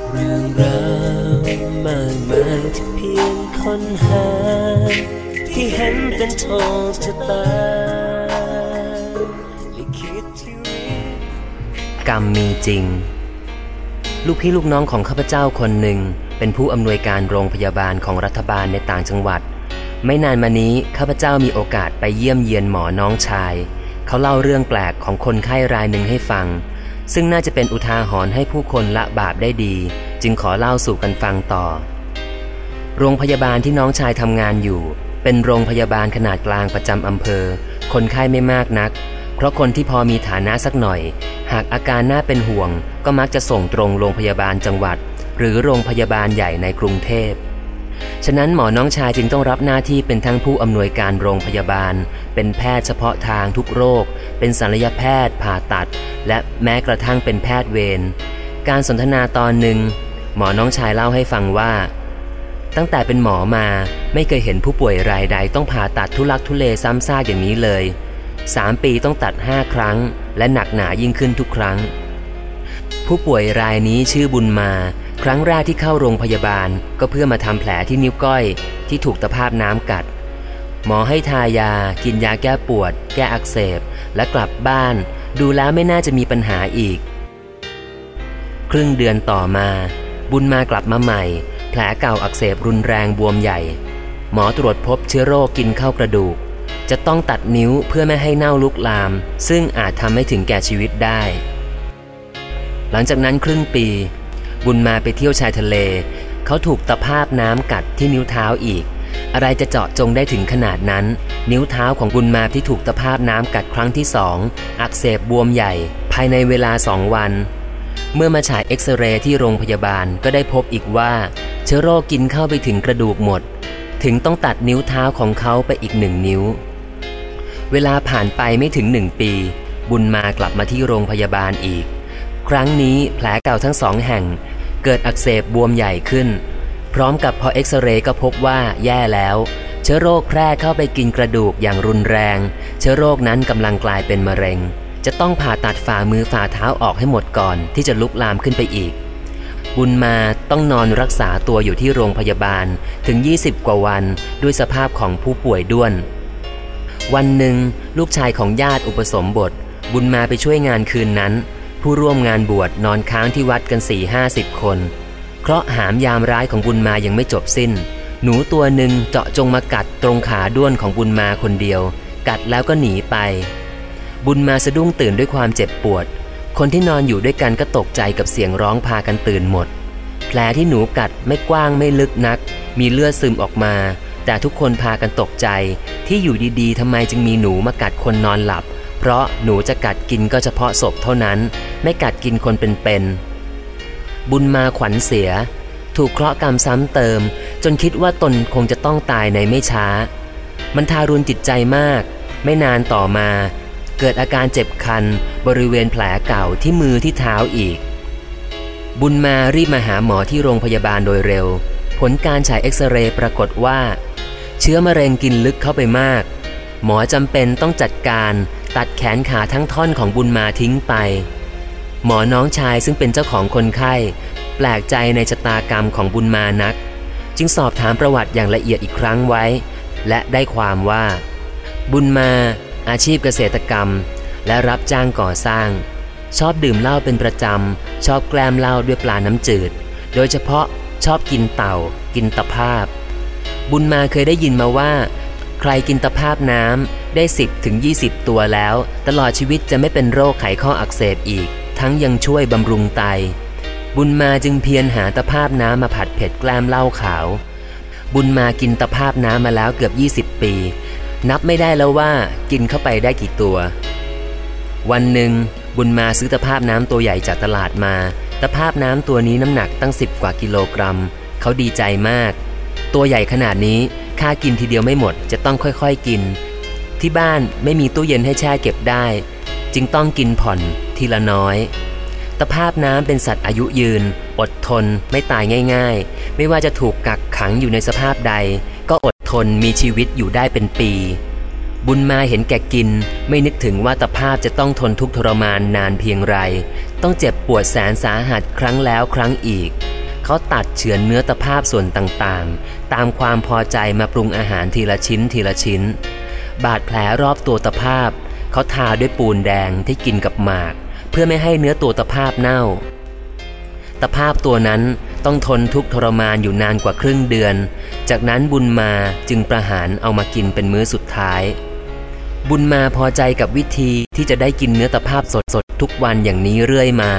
เรื่องราวมากมายที่เพียงค้นหาที่เห็นเป็นโชคชะตากรรมมีจริงลูกพี่ลูกน้องของข้าพเจ้าคนหนึ่งเป็นผู้อำนวยการโรงพยาบาลของรัฐบาลในต่างจังหวัดไม่นานมานี้ข้าพเจ้ามีโอกาสไปเยี่ยมเยียนหมอน้องชายเขาเล่าเรื่องแปลกของคนไข้รายหนึ่งให้ฟังซึ่งน่าจะเป็นอุทาหรณ์ให้ผู้คนละบาปได้ดีจึงขอเล่าสู่กันฟังต่อโรงพยาบาลที่น้องชายทำงานอยู่เป็นโรงพยาบาลขนาดกลางประจำอำเภอคนไข้ไม่มากนักเพราะคนที่พอมีฐานะสักหน่อยหากอาการน่าเป็นห่วงก็มักจะส่งตรงโรงพยาบาลจังหวัดหรือโรงพยาบาลใหญ่ในกรุงเทพฉะนั้นหมอน้องชายจึงต้องรับหน้าที่เป็นทั้งผู้อำนวยการโรงพยาบาลเป็นแพทย์เฉพาะทางทุกโรคเป็นศัลยแพทย์ผ่าตัดและแม้กระทั่งเป็นแพทย์เวรการสนทนาตอนหนึ่งหมอน้องชายเล่าให้ฟังว่าตั้งแต่เป็นหมอมาไม่เคยเห็นผู้ป่วยรายใดต้องผ่าตัดทุลักทุเลซ้ำซากอย่างนี้เลย3 ปีต้องตัด5 ครั้งและหนักหนายิ่งขึ้นทุกครั้งผู้ป่วยรายนี้ชื่อบุญมาครั้งแรกที่เข้าโรงพยาบาลก็เพื่อมาทำแผลที่นิ้วก้อยที่ถูกตะภาพน้ำกัดหมอให้ทายากินยาแก้ปวดแก้อักเสบและกลับบ้านดูแล้วไม่น่าจะมีปัญหาอีกครึ่งเดือนต่อมาบุญมากลับมาใหม่แผลเก่าอักเสบรุนแรงบวมใหญ่หมอตรวจพบเชื้อโรคกินเข้ากระดูกจะต้องตัดนิ้วเพื่อไม่ให้เน่าลุกลามซึ่งอาจทำให้ถึงแก่ชีวิตได้หลังจากนั้นครึ่งปีบุญมาไปเที่ยวชายทะเลเขาถูกตะภาพน้ำกัดที่นิ้วเท้าอีกอะไรจะเจาะจงได้ถึงขนาดนั้นนิ้วเท้าของบุญมาที่ถูกตะภาพน้ำกัดครั้งที่2อักเสบบวมใหญ่ภายในเวลา2 วันเมื่อมาฉายเอ็กซเรย์ที่โรงพยาบาลก็ได้พบอีกว่าเชื้อโรคกินเข้าไปถึงกระดูกหมดถึงต้องตัดนิ้วเท้าของเขาไปอีก1 นิ้วเวลาผ่านไปไม่ถึง1 ปีบุญมากลับมาที่โรงพยาบาลอีกครั้งนี้แผลเก่าทั้ง2 แห่งเกิดอักเสบบวมใหญ่ขึ้นพร้อมกับพอเอ็กซเรย์ก็พบว่าแย่แล้วเชื้อโรคแพร่เข้าไปกินกระดูกอย่างรุนแรงเชื้อโรคนั้นกำลังกลายเป็นมะเร็งจะต้องผ่าตัดฝ่ามือฝ่าเท้าออกให้หมดก่อนที่จะลุกลามขึ้นไปอีกบุญมาต้องนอนรักษาตัวอยู่ที่โรงพยาบาลถึง20 กว่าวันด้วยสภาพของผู้ป่วยด้วนวันหนึ่งลูกชายของญาติอุปสมบทบุญมาไปช่วยงานคืนนั้นผู้ร่วมงานบวชนอนค้างที่วัดกัน 40-50 คนเคราะห์หามยามร้ายของบุญมายังไม่จบสิ้นหนูตัวหนึ่งเจาะจงมากัดตรงขาด้วนของบุญมาคนเดียวกัดแล้วก็หนีไปบุญมาสะดุ้งตื่นด้วยความเจ็บปวดคนที่นอนอยู่ด้วยกันก็ตกใจกับเสียงร้องพากันตื่นหมดแผลที่หนูกัดไม่กว้างไม่ลึกนักมีเลือดซึมออกมาแต่ทุกคนพากันตกใจที่อยู่ดีๆทำไมจึงมีหนูมากัดคนนอนหลับเพราะหนูจะกัดกินก็เฉพาะศพเท่านั้นไม่กัดกินคนเป็นบุญมาขวัญเสียถูกเคราะห์กรรมซ้ำเติมจนคิดว่าตนคงจะต้องตายในไม่ช้ามันทารุณจิตใจมากไม่นานต่อมาเกิดอาการเจ็บคันบริเวณแผลเก่าที่มือที่เท้าอีกบุญมารีบมาหาหมอที่โรงพยาบาลโดยเร็วผลการฉายเอ็กซเรย์ปรากฏว่าเชื้อมะเร็งกินลึกเข้าไปมากหมอจำเป็นต้องจัดการตัดแขนขาทั้งท่อนของบุญมาทิ้งไปหมอน้องชายซึ่งเป็นเจ้าของคนไข้แปลกใจในชะตากรรมของบุญมานักจึงสอบถามประวัติอย่างละเอียดอีกครั้งไว้และได้ความว่าบุญมาอาชีพเกษตรกรรมและรับจ้างก่อสร้างชอบดื่มเหล้าเป็นประจำชอบแกล้มเหล้าด้วยปลาน้ำจืดโดยเฉพาะชอบกินเต่ากินตะภาพบุญมาเคยได้ยินมาว่าใครกินตะภาพน้ำได้10-20 ตัวแล้วตลอดชีวิตจะไม่เป็นโรคไขข้ออักเสบอีกทั้งยังช่วยบำรุงไตบุญมาจึงเพียรหาตะภาพน้ำมาผัดเผ็ดแกล้มเหล้าขาวบุญมากินตะภาพน้ำมาแล้วเกือบ20 ปีนับไม่ได้แล้วว่ากินเข้าไปได้กี่ตัววันหนึ่งบุญมาซื้อตะภาพน้ำตัวใหญ่จากตลาดมาตะภาพน้ำตัวนี้น้ำหนักตั้ง10 กว่ากิโลกรัมเขาดีใจมากตัวใหญ่ขนาดนี้ข้ากินทีเดียวไม่หมดจะต้องค่อยๆกินที่บ้านไม่มีตู้เย็นให้แช่เก็บได้จึงต้องกินผ่อนทีละน้อยตะภาพน้ำเป็นสัตว์อายุยืนอดทนไม่ตายง่ายๆไม่ว่าจะถูกกักขังอยู่ในสภาพใดก็อดทนมีชีวิตอยู่ได้เป็นปีบุญมาเห็นแก่กินไม่นึกถึงว่าตะภาพจะต้องทนทุกข์ทรมานนานเพียงไรต้องเจ็บปวดแสนสาหัสครั้งแล้วครั้งอีกเขาตัดเฉือนเนื้อตะภาพส่วนต่างๆตามความพอใจมาปรุงอาหารทีละชิ้นทีละชิ้นบาดแผลรอบตัวตะภาพเขาทาด้วยปูนแดงที่กินกับหมากเพื่อไม่ให้เนื้อตัวตะภาพเน่าตะภาพตัวนั้นต้องทนทุกข์ทรมานอยู่นานกว่าครึ่งเดือนจากนั้นบุญมาจึงประหารเอามากินเป็นมื้อสุดท้ายบุญมาพอใจกับวิธีที่จะได้กินเนื้อตะภาพสดๆทุกวันอย่างนี้เรื่อยมา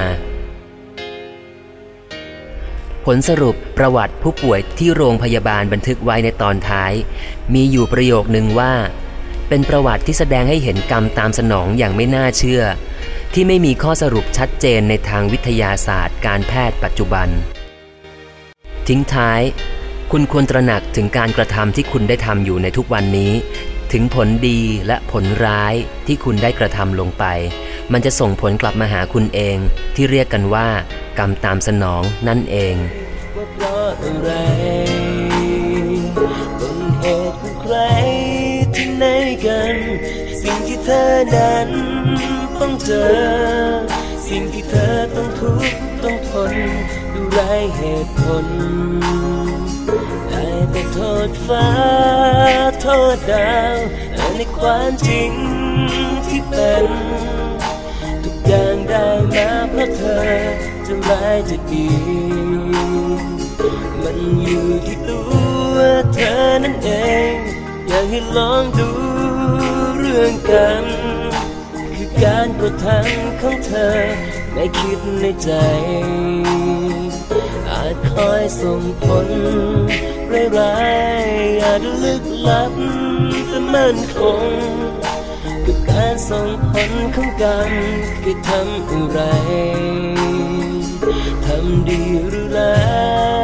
ผลสรุปประวัติผู้ป่วยที่โรงพยาบาลบันทึกไว้ในตอนท้ายมีอยู่ประโยคนึงว่าเป็นประวัติที่แสดงให้เห็นกรรมตามสนองอย่างไม่น่าเชื่อที่ไม่มีข้อสรุปชัดเจนในทางวิทยาศาสตร์การแพทย์ปัจจุบันทิ้งท้ายคุณควรตระหนักถึงการกระทำที่คุณได้ทำอยู่ในทุกวันนี้ถึงผลดีและผลร้ายที่คุณได้กระทำลงไปมันจะส่งผลกลับมาหาคุณเองที่เรียกกันว่ากรรมตามสนองนั่นเองว่าเพราะอะไรต้นเหตุของใครที่ไหนกันสิ่งที่เธอนั้นต้องเจอสิ่งที่เธอต้องทุกข์ต้องทนดูไร้เหตุผลได้แต่โทษฟ้าโทษดาวในความจริงที่เป็นทุกอย่างได้มาเพราะเธอจะร้ายจะดีมันอยู่ที่ตัวเธอนั่นเองอยากให้ลองดูเรื่องกันคือการกระทำของเธอไม่คิดในใจอาจคอยส่งผลร้ายๆอาจลึกลับแต่มั่นคงกับการส่งผลของกันคือทำอะไรทำดีหรือร้าย